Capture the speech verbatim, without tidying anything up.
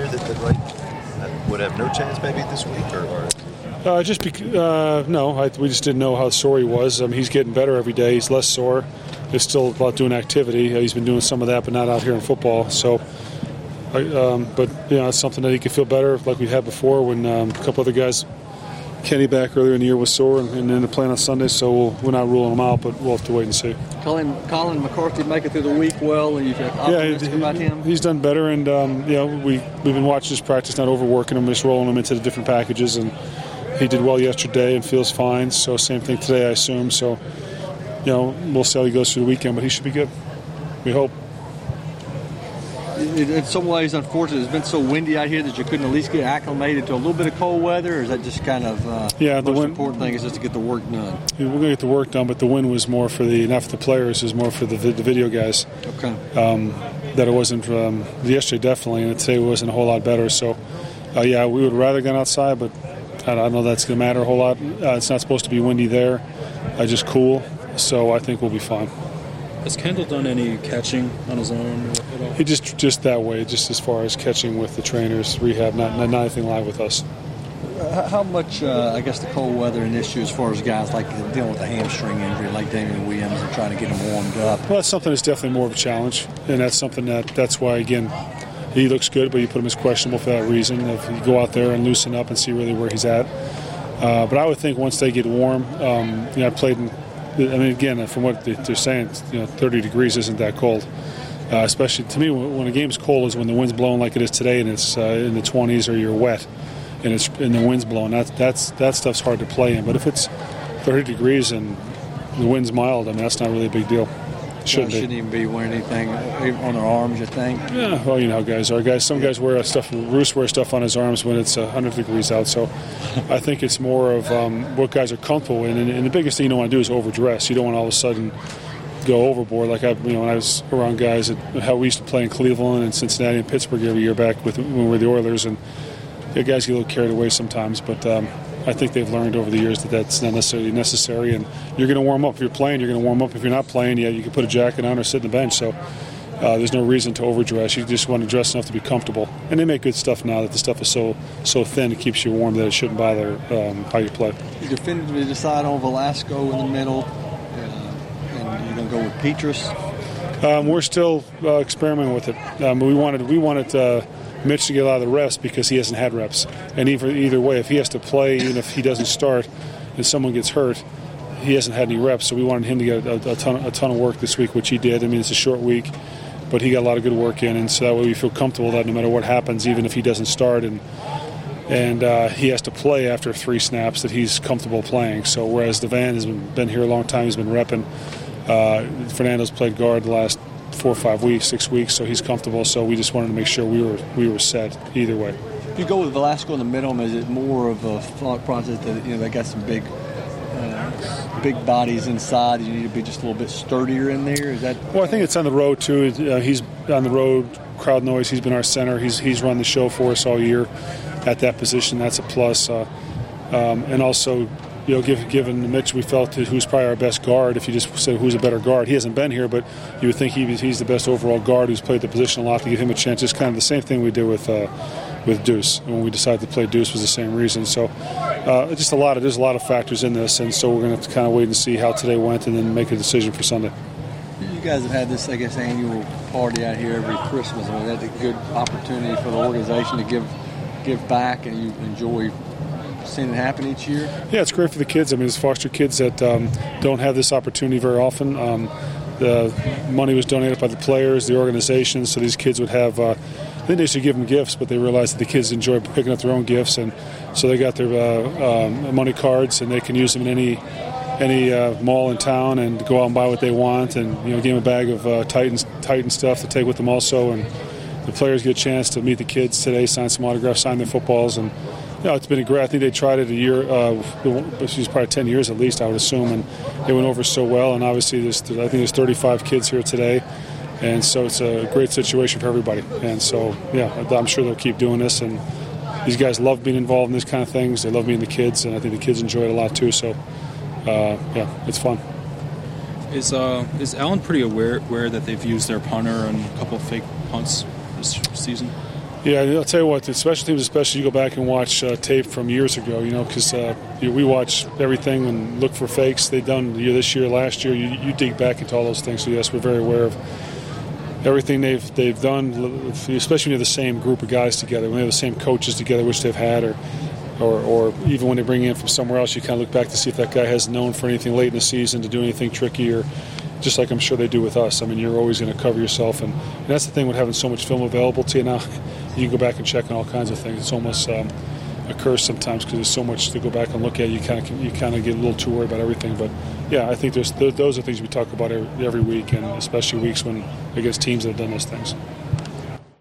that, that Wright would have no chance maybe this week, or? or? Uh, just bec- uh, no, I, we just didn't know how sore he was. Um, he's getting better every day. He's less sore. It's still about doing activity. Uh, he's been doing some of that, but not out here in football. So, I, um, but you know, it's something that he could feel better, like we had before when um, a couple other guys. Kenny back earlier in the year was sore and, and ended up playing on Sunday, so we'll, we're not ruling him out, but we'll have to wait and see. Colin, Colin McCarthy make it through the week well, and you've optimistic yeah, he, about him? He's done better, and um, you know, we, we've been watching his practice, not overworking him, just rolling him into the different packages, and he did well yesterday and feels fine, so same thing today, I assume. So, you know, we'll see how he goes through the weekend, but he should be good. We hope. In some ways, unfortunately, it's been so windy out here that you couldn't at least get acclimated to a little bit of cold weather, or is that just kind of uh, yeah, the most wind, important thing is just to get the work done? We're going to get the work done, but the wind was more for the, not for the players, it was more for the, the video guys. Okay. Um, that it wasn't, um, yesterday definitely, and today wasn't a whole lot better. So, uh, yeah, we would rather gone outside, but I don't know that's going to matter a whole lot. Uh, it's not supposed to be windy there, uh, just cool, so I think we'll be fine. Has Kendall done any catching on his own at all? He just just that way, just as far as catching with the trainers, rehab, not not, not anything live with us. How much, uh, I guess, the cold weather an issue as far as guys like dealing with a hamstring injury, like Damian Williams, and trying to get him warmed up? Well, that's something that's definitely more of a challenge, and that's something that that's why again he looks good, but you put him as questionable for that reason. If you go out there and loosen up and see really where he's at, uh, but I would think once they get warm, um, you know, I played in. I mean, again, from what they're saying, you know, thirty degrees isn't that cold. Uh, especially to me, when a game's cold is when the wind's blowing like it is today, and it's uh, in the twenties, or you're wet, and it's and the wind's blowing. That that's that stuff's hard to play in. But if it's thirty degrees and the wind's mild, I mean, that's not really a big deal. Shouldn't, shouldn't even be wearing anything on their arms, you think? Yeah, well, you know how guys are. Guys, some guys wear stuff. Roos wears stuff on his arms when it's one hundred degrees out. So, I think it's more of um, what guys are comfortable in. And, and the biggest thing you don't want to do is overdress. You don't want to all of a sudden go overboard. Like I, you know, when I was around guys, at, how we used to play in Cleveland and Cincinnati and Pittsburgh every year back with when we were the Oilers, and yeah, guys get a little carried away sometimes. But um, I think they've learned over the years that that's not necessarily necessary, and you're going to warm up. If you're playing, you're going to warm up. If you're not playing, yeah, you can put a jacket on or sit on the bench. So uh, there's no reason to overdress. You just want to dress enough to be comfortable. And they make good stuff now that the stuff is so so thin, it keeps you warm that it shouldn't bother um, how you play. You definitively decide on Velasco in the middle, uh, and you're going to go with Petrus? Um, we're still uh, experimenting with it. Um, we wanted we wanted uh, Mitch to get a lot of the reps because he hasn't had reps. And either, either way, if he has to play, even if he doesn't start and someone gets hurt, he hasn't had any reps. So we wanted him to get a, a, ton, a ton of work this week, which he did. I mean, it's a short week, but he got a lot of good work in. And so that way we feel comfortable that no matter what happens, even if he doesn't start and and uh, he has to play after three snaps, that he's comfortable playing. So whereas Devan has been, been here a long time, he's been repping. Uh, Fernando's played guard the last four or five weeks, six weeks, so he's comfortable. So we just wanted to make sure we were we were set either way. If you go with Velasco in the middle, is it more of a thought process that, you know, they got some big uh, big bodies inside, you need to be just a little bit sturdier in there? Is that? Well, I think it's on the road too. Uh, he's on the road, crowd noise. He's been our center. He's he's run the show for us all year at that position. That's a plus. Uh, um, and also, you know, give, given Mitch, we felt that who's probably our best guard. If you just said who's a better guard, he hasn't been here, but you would think he, he's the best overall guard who's played the position a lot, to give him a chance. It's kind of the same thing we did with uh, with Deuce. When we decided to play Deuce was the same reason. So uh, just a lot of there's a lot of factors in this, and so we're going to kind of wait and see how today went, and then make a decision for Sunday. You guys have had this, I guess, annual party out here every Christmas. I mean, that's a good opportunity for the organization to give give back, and you enjoy seeing it happen each year? Yeah, it's great for the kids. I mean, it's foster kids that um, don't have this opportunity very often. Um, the money was donated by the players, the organization, so these kids would have, uh, I think they should give them gifts, but they realized that the kids enjoy picking up their own gifts, and so they got their uh, um, money cards, and they can use them in any any uh, mall in town and go out and buy what they want, and, you know, give them a bag of uh, Titan, Titan stuff to take with them also, and the players get a chance to meet the kids today, sign some autographs, sign their footballs, and you know, it's been a great. I think they tried it a year, uh, which was probably ten years at least, I would assume, and it went over so well. And obviously, there's, I think there's thirty-five kids here today, and so it's a great situation for everybody. And so, yeah, I'm sure they'll keep doing this. And these guys love being involved in these kind of things. They love meeting the kids, and I think the kids enjoy it a lot too. So, uh, yeah, it's fun. Is uh, is Allen pretty aware aware that they've used their punter and a couple of fake punts this season? Yeah, I'll tell you what, the special teams especially, you go back and watch uh, tape from years ago, you know, because uh, you know, we watch everything and look for fakes they've done this year, last year. You, you dig back into all those things. So, yes, we're very aware of everything they've they've done, especially when you have the same group of guys together, when they have the same coaches together, which they've had, or or, or even when they bring in from somewhere else, you kind of look back to see if that guy has known for anything late in the season to do anything tricky, or just like I'm sure they do with us. I mean, you're always going to cover yourself, and, and that's the thing with having so much film available to you now. You can go back and check on all kinds of things. It's almost um, a curse sometimes because there's so much to go back and look at. You kind of you kind of get a little too worried about everything. But yeah, I think there's those are things we talk about every, every week, and especially weeks when against teams that have done those things.